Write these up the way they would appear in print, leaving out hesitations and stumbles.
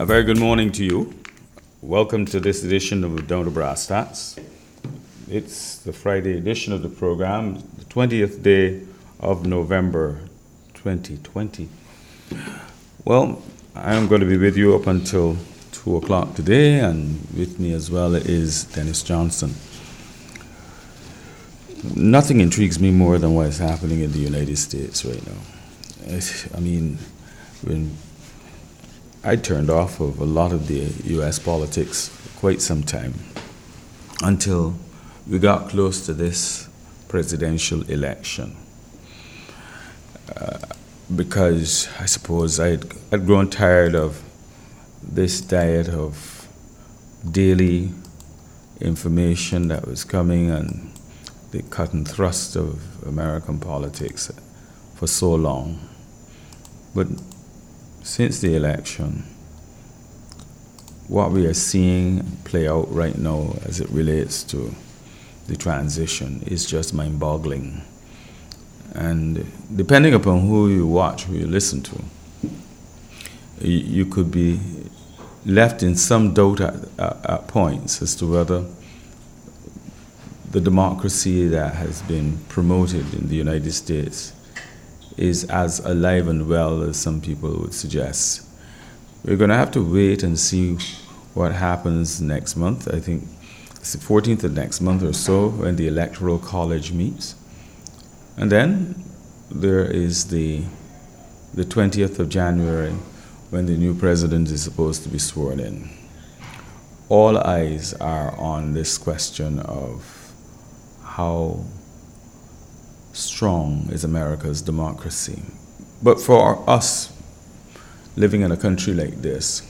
A very good morning to you. Welcome to this edition of Down to Brass Tacks. It's the Friday edition of the program, the 20th day of November 2020. Well, I'm going to be with you up until 2 o'clock today, and with me as well is Dennis Johnson. Nothing intrigues me more than what is happening in the United States right now. When I turned off of a lot of the U.S. politics for quite some time until we got close to this presidential election. Because I suppose I'd grown tired of this diet of daily information that was coming and the cut and thrust of American politics for so long. But since the election, what we are seeing play out right now as it relates to the transition is just mind-boggling. And depending upon who you watch, who you listen to, you could be left in some doubt at points as to whether the democracy that has been promoted in the United States is as alive and well as some people would suggest. We're going to have to wait and see what happens next month. I think it's the 14th of next month or so when the Electoral College meets. And then there is the 20th of January when the new president is supposed to be sworn in. All eyes are on this question of how strong is America's democracy. But for us, living in a country like this,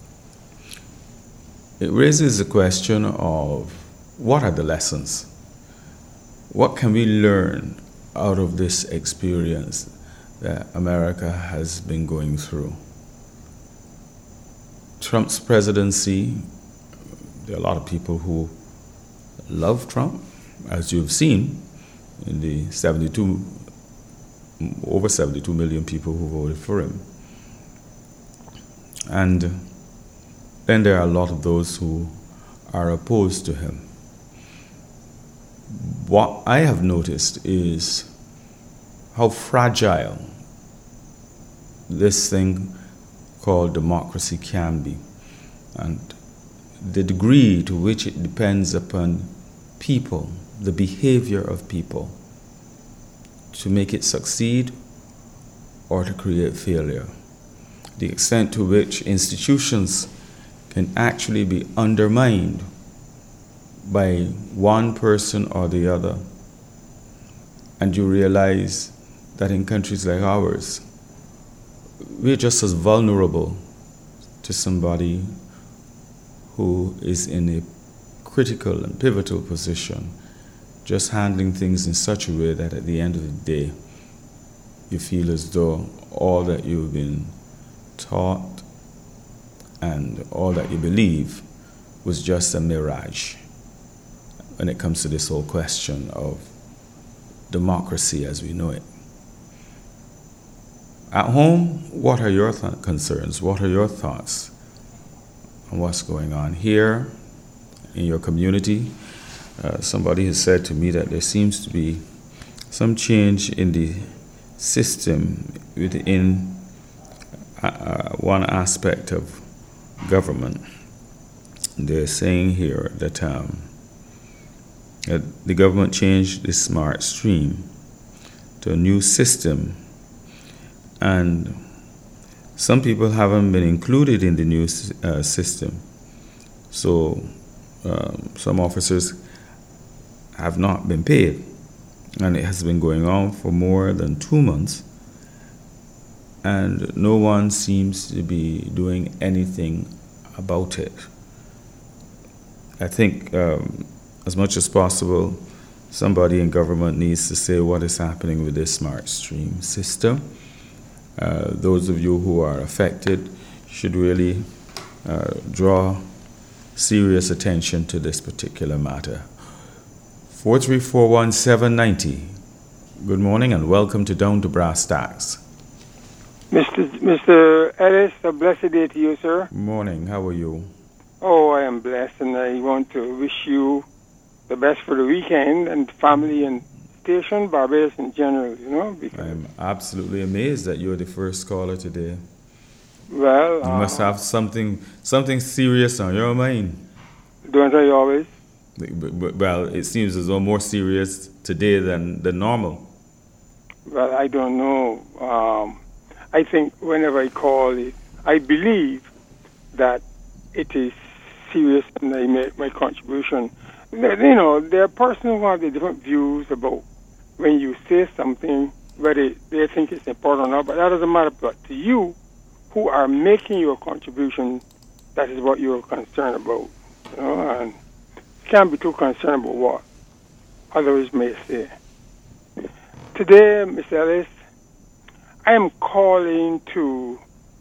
it raises the question of what are the lessons? What can we learn out of this experience that America has been going through? Trump's presidency, there are a lot of people who love Trump, as you've seen, in the over 72 million people who voted for him. And then there are a lot of those who are opposed to him. What I have noticed is how fragile this thing called democracy can be, and the degree to which it depends upon people, the behavior of people, to make it succeed or to create failure. The extent to which institutions can actually be undermined by one person or the other. And you realize that in countries like ours, we're just as vulnerable to somebody who is in a critical and pivotal position, just handling things in such a way that at the end of the day, you feel as though all that you've been taught and all that you believe was just a mirage when it comes to this whole question of democracy as we know it. At home, what are your concerns? What are your thoughts on what's going on here in your community? Somebody has said to me that there seems to be some change in the system within one aspect of government. They're saying here that the government changed the smart stream to a new system, and some people haven't been included in the new system. So some officers have not been paid, and it has been going on for more than 2 months, and no one seems to be doing anything about it. I think as much as possible, somebody in government needs to say what is happening with this smart stream system. Those of you who are affected should really draw serious attention to this particular matter. 4341790. Good morning and welcome to Down to Brass Tacks. Mr. Ellis, a blessed day to you, sir. Morning, how are you? Oh, I am blessed, and I want to wish you the best for the weekend and family and station, Barbados in general, because, I'm absolutely amazed that you're the first caller today. well, You must have something serious on your mind. don't I always? Well, it seems as though more serious today than normal. Well, I don't know. I think whenever I call it, I believe that it is serious and I make my contribution. There are persons who have the different views about when you say something, whether they think it's important or not, but that doesn't matter. But to you, who are making your contribution, that is what you're concerned about. And you can't be too concerned about what others may say. Today, Mr. Ellis, I am calling to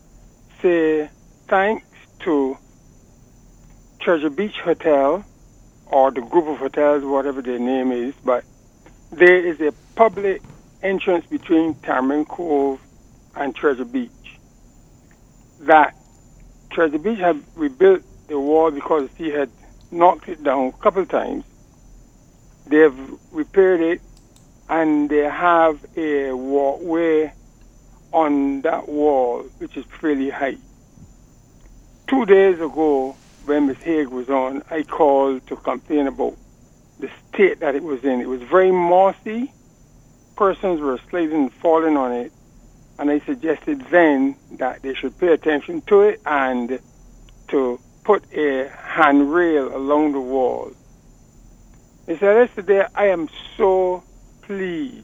say thanks to Treasure Beach Hotel, or the group of hotels, whatever their name is, but there is a public entrance between Tamarind Cove and Treasure Beach. That Treasure Beach had rebuilt the wall because he had knocked it down a couple of times. They've repaired it, and they have a walkway on that wall, which is fairly high. 2 days ago, when Ms. Haig was on, I called to complain about the state that it was in. It was very mossy. Persons were sliding and falling on it. And I suggested then that they should pay attention to it and to put a handrail along the wall. They said yesterday, I am so pleased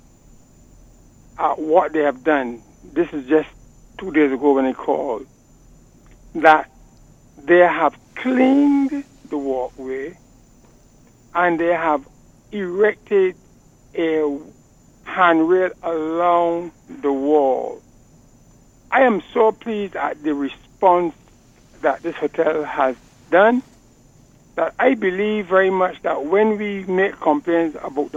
at what they have done. This is just 2 days ago when I called. That they have cleaned the walkway and they have erected a handrail along the wall. I am so pleased at the response that this hotel has done, that I believe very much that when we make complaints about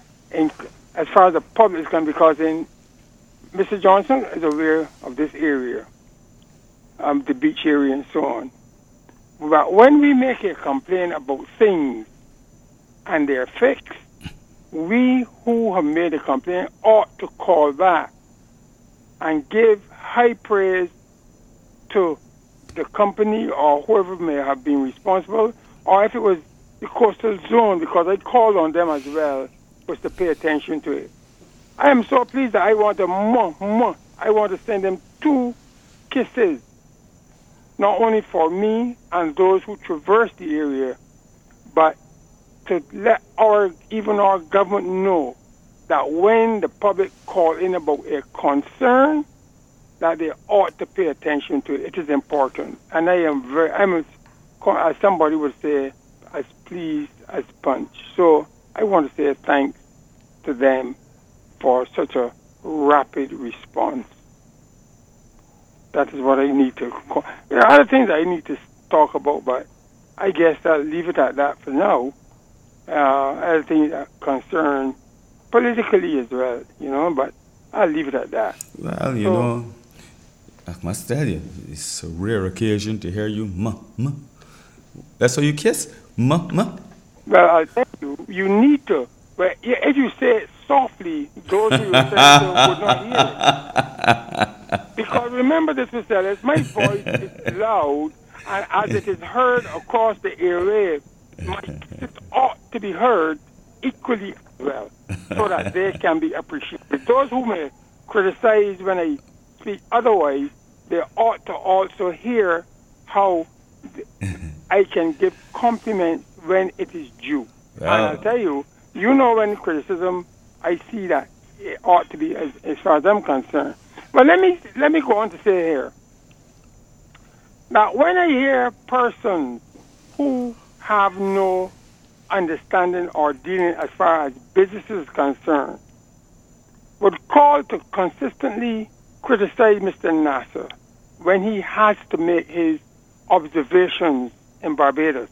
as far as the public is concerned, because Mr. Johnson is aware of this area, the beach area and so on. But when we make a complaint about things and they're fixed, we who have made a complaint ought to call back and give high praise to the company or whoever may have been responsible, or if it was the coastal zone, because I called on them as well, was to pay attention to it. I am so pleased that I want to send them 2 kisses, not only for me and those who traverse the area, but to let our government know that when the public call in about a concern, that they ought to pay attention to it. It is important. And as somebody would say, as pleased as punch. So I want to say thanks to them for such a rapid response. That is what I need to call. There are other things I need to talk about, but I guess I'll leave it at that for now. Other things that concern politically as well, but I'll leave it at that. Well, I must tell you, it's a rare occasion to hear you, ma. That's how you kiss, ma. Well, I'll tell you, you need to. But if you say it softly, those who listen to would not hear it. Because remember this, Mr. Ellis, my voice is loud, and as it is heard across the airwave, my kisses ought to be heard equally as well, so that they can be appreciated. Those who may criticize when I speak otherwise, they ought to also hear how I can give compliments when it is due. And I'll tell you, when criticism, I see that it ought to be as far as I'm concerned. But let me go on to say here. Now, when I hear persons who have no understanding or dealing as far as business is concerned, would call to consistently criticize Mr. Nasser when he has to make his observations in Barbados,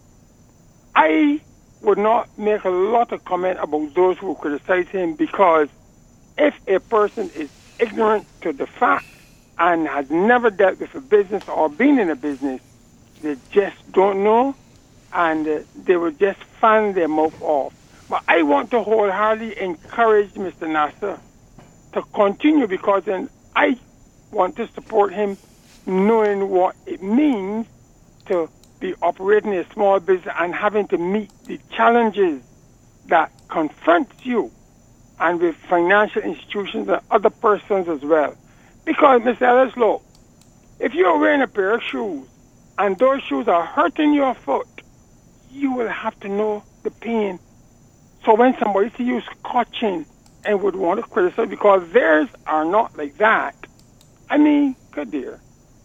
I would not make a lot of comment about those who criticize him, because if a person is ignorant to the facts and has never dealt with a business or been in a business, they just don't know, and they will just fan their mouth off. But I want to wholeheartedly encourage Mr. Nasser to continue, because then I want to support him, knowing what it means to be operating a small business and having to meet the challenges that confront you and with financial institutions and other persons as well. Because, Mr. Ellis, look, if you're wearing a pair of shoes and those shoes are hurting your foot, you will have to know the pain. So when somebody sees you scotching and would want to criticize because theirs are not like that, I mean, good dear,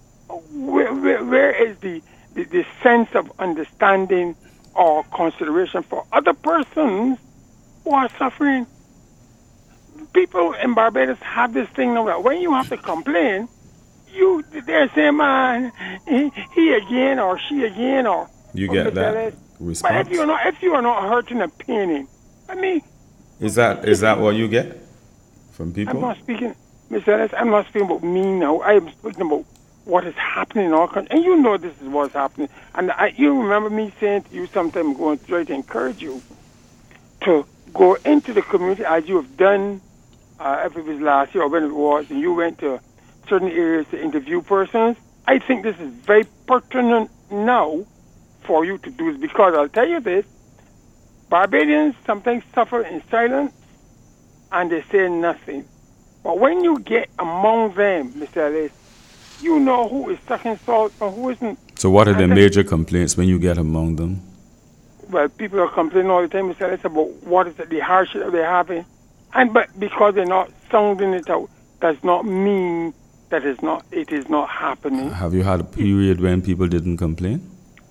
where is the sense of understanding or consideration for other persons who are suffering? People in Barbados have this thing now that when you have to complain, they're saying, man, he again or she again or you get that response. But if you are not hurting and paining, I mean, is that what you get from people? I'm not speaking, Mr. Ellis, I'm not speaking about me now. I am speaking about what is happening in our country, and you know this is what's happening. And you remember me saying to you sometime ago, and try to encourage you to go into the community as you have done. If it was last year or when it was, and you went to certain areas to interview persons, I think this is very pertinent now for you to do this, because I'll tell you this, Barbadians sometimes suffer in silence and they say nothing. But when you get among them, Mr. Ellis, you know who is sucking salt and who isn't. So what are the major complaints when you get among them? Well, people are complaining all the time, Mr. Ellis, about what is the hardship that they're having. But because they're not sounding it out, does not mean that it is not happening. Have you had a period when people didn't complain?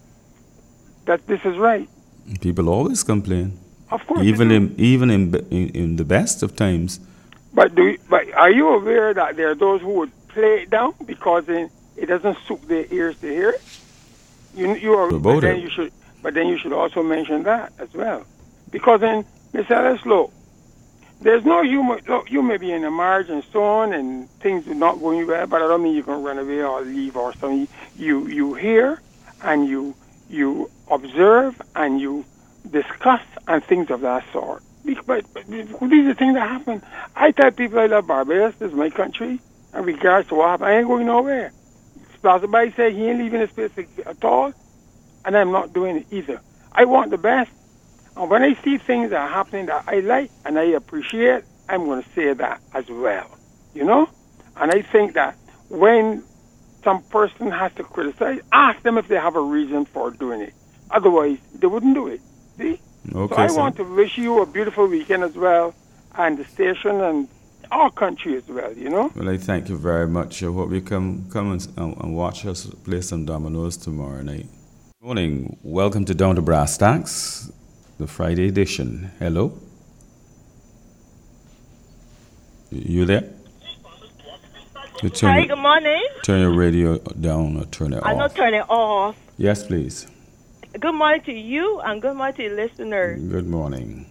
That this is right. People always complain. Of course. Even in the best of times. But are you aware that there are those who would play it down because it doesn't suit their ears to hear it? You are. But then you should also mention that as well, because then, Mr. Ellis, look, there's no humor. Look, you may be in a marriage and so on, and things are not going well, but I don't mean you can run away or leave or something. You hear and you observe and you discuss and things of that sort. But these are things that happen. I tell people I love Barbados. This is my country. And regards to what happened, I ain't going nowhere. Somebody say he ain't leaving this place at all, and I'm not doing it either. I want the best. And when I see things that are happening that I like and I appreciate, I'm going to say that as well, you know? And I think that when some person has to criticize, ask them if they have a reason for doing it. Otherwise, they wouldn't do it. See? Okay, so I want to wish you a beautiful weekend as well, and the station and our country as well, you know? Well, I thank you very much. I hope you come and watch us play some dominoes tomorrow night. Good morning. Welcome to Down to Brass Tacks, the Friday edition. Hello? You there? Hi, good morning. Turn your radio down or turn it off. I'm not turning it off. Yes, please. Good morning to you and good morning to the listeners. Good morning.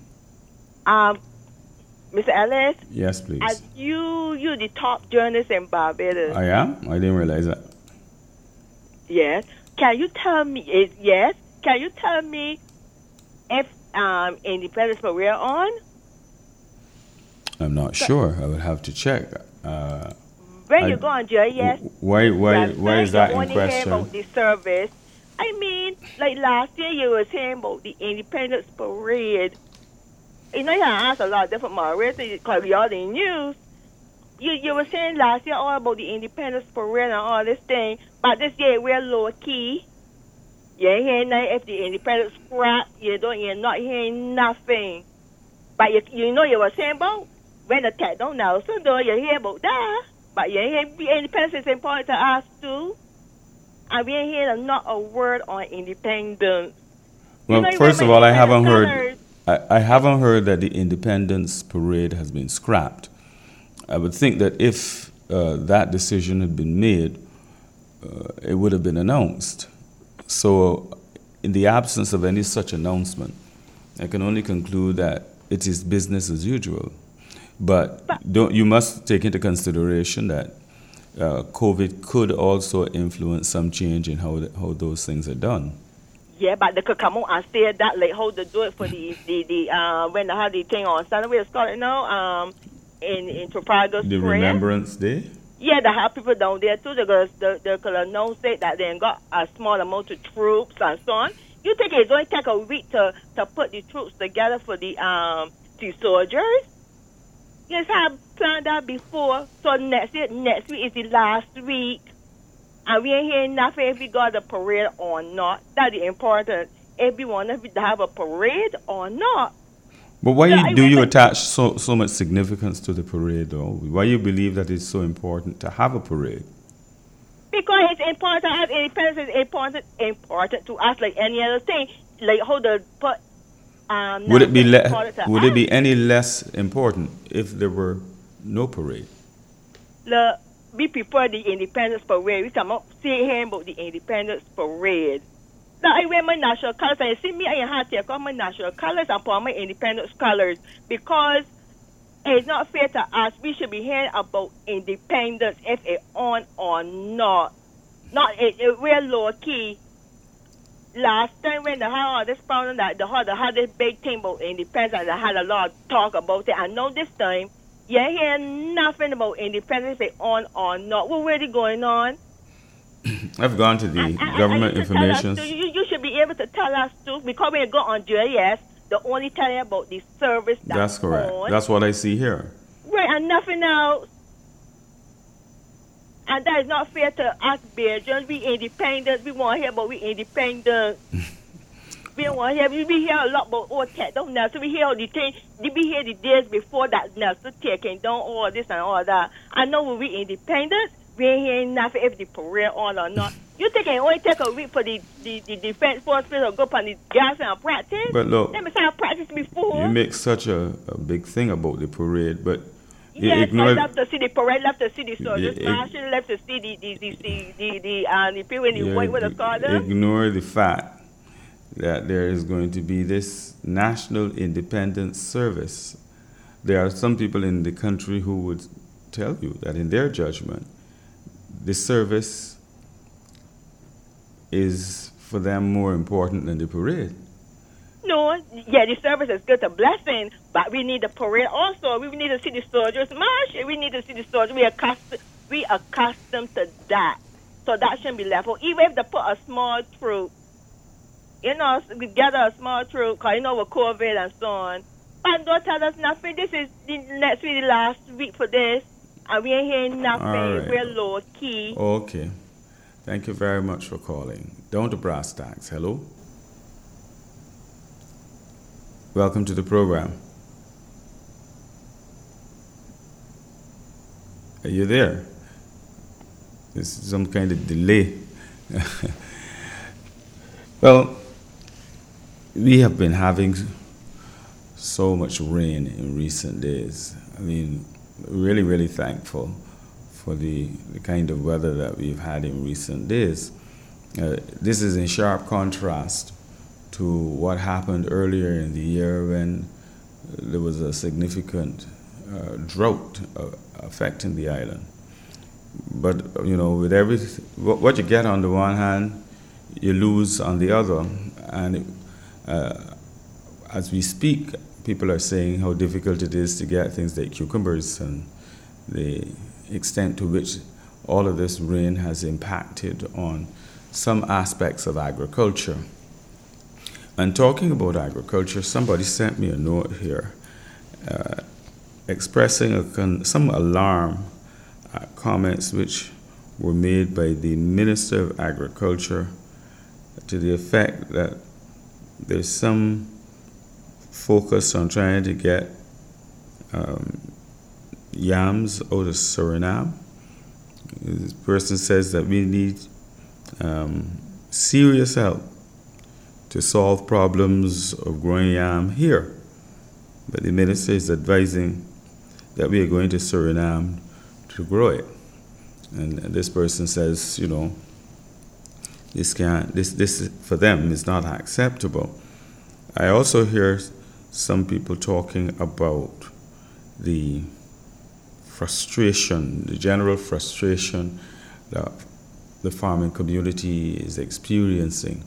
Mr. Ellis? Yes, please. As you're the top journalist in Barbados. I am? I didn't realize that. Yes. Can you tell me, yes? Can you tell me if Independence Parade on? I'm not sure. I would have to check. When you go on, Jerry, yes? Why is that in question? About the service. I mean, like last year you were saying about the Independence Parade. You know, you asked a lot of different moderators because we all in the news. You were saying last year all about the Independence Parade and all this thing, but this year we're low key. You ain't hearing nothing. If the Independence scrap, you're not hearing nothing. But you know you were saying about when the tech don't know, so though you hear about that. But you ain't hearing independence is important to us too. And we ain't hearing not a word on independence. Well, first of all, I haven't heard that the Independence Parade has been scrapped. I would think that if that decision had been made, it would have been announced. So, in the absence of any such announcement, I can only conclude that it is business as usual. But you must take into consideration that COVID could also influence some change in how those things are done. Yeah, but they could come out and say that, like, how to do it for the when they have the thing on Sunday, it's called, in Trafalgar The Square. Remembrance Day? Yeah, they have people down there too. They could announce it that they got a small amount of troops and so on. You think it's going to take a week to put the troops together for the soldiers? Yes, I planned that before. So next week is the last week. And we ain't hearing nothing if we got a parade or not. That's important. If we want to have a parade or not. But why do you attach so much significance to the parade, though? Why you believe that it's so important to have a parade? Because it's important as independence is important to us like any other thing. Like how to put would it be any less important if there were no parade? We prefer the Independence Parade. We come up say here about the Independence Parade. Now I wear my national colors and you see me I have to take off my national colors and put on my independence colors because it's not fair to us. We should be hearing about independence if it's on or not. We're low key. Last time when they had all this problem that they had this big thing about independence and they had a lot of talk about it. And now this time you hear nothing about independence if it's on or not. What's really going on? I've gone to the government information. You should be able to tell us too, because when you go on JS, they only tell you about the service that's correct. on. That's what I see here. Right, and nothing else. And that is not fair to us, Belgians. We independent. We want to hear about we independent. We don't want to hear. We hear a lot about OTEC, don't know. So we hear all the things. We hear the days before that Nelson taking down all this and all that. I know when we independent. We ain't hearing nothing if the parade on or not. You think it only take a week for the defense force to go up on the gas and practice? But look, let me say I practiced before. You make such a big thing about the parade, but you ignore. Left to see the parade, left to see the soldiers marching, left to see the people in the white with the scarlet. Ignore the fact that there is going to be this national independence service. There are some people in the country who would tell you that in their judgment, the service is for them more important than the parade. No, yeah, the service is good, a blessing, but we need the parade also. We need to see the soldiers march. We need to see the soldiers. We accustomed to that. So that shouldn't be left. Even if they put a small troop, gather a small troop, because with COVID and so on. But don't tell us nothing. This is next week, the last week for this. And we ain't hearing nothing. Right. We're low key. Okay. Thank you very much for calling. Down to brass tacks. Hello. Welcome to the program. Are you there? There's some kind of delay. Well, we have been having so much rain in recent days. I mean, really, really thankful for the kind of weather that we've had in recent days. This is in sharp contrast to what happened earlier in the year when there was a significant drought affecting the island. But, with everything, what you get on the one hand, you lose on the other. And as we speak, people are saying how difficult it is to get things like cucumbers and the extent to which all of this rain has impacted on some aspects of agriculture. And talking about agriculture, somebody sent me a note here expressing some alarm at comments which were made by the Minister of Agriculture to the effect that there's some focus on trying to get yams out of Suriname. This person says that we need serious help to solve problems of growing yam here. But the minister is advising that we are going to Suriname to grow it. And this person says, this for them is not acceptable. I also hear some people talking about the frustration, the general frustration that the farming community is experiencing.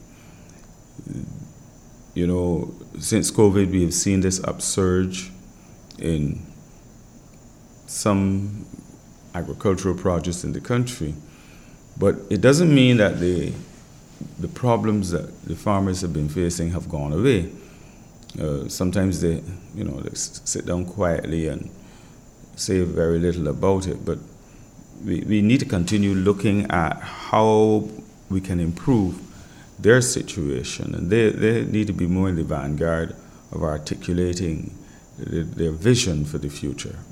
You know, since COVID, we have seen this upsurge in some agricultural produce in the country, but it doesn't mean that the problems that the farmers have been facing have gone away. Sometimes they sit down quietly and say very little about it, but we need to continue looking at how we can improve their situation, and they need to be more in the vanguard of articulating their vision for the future.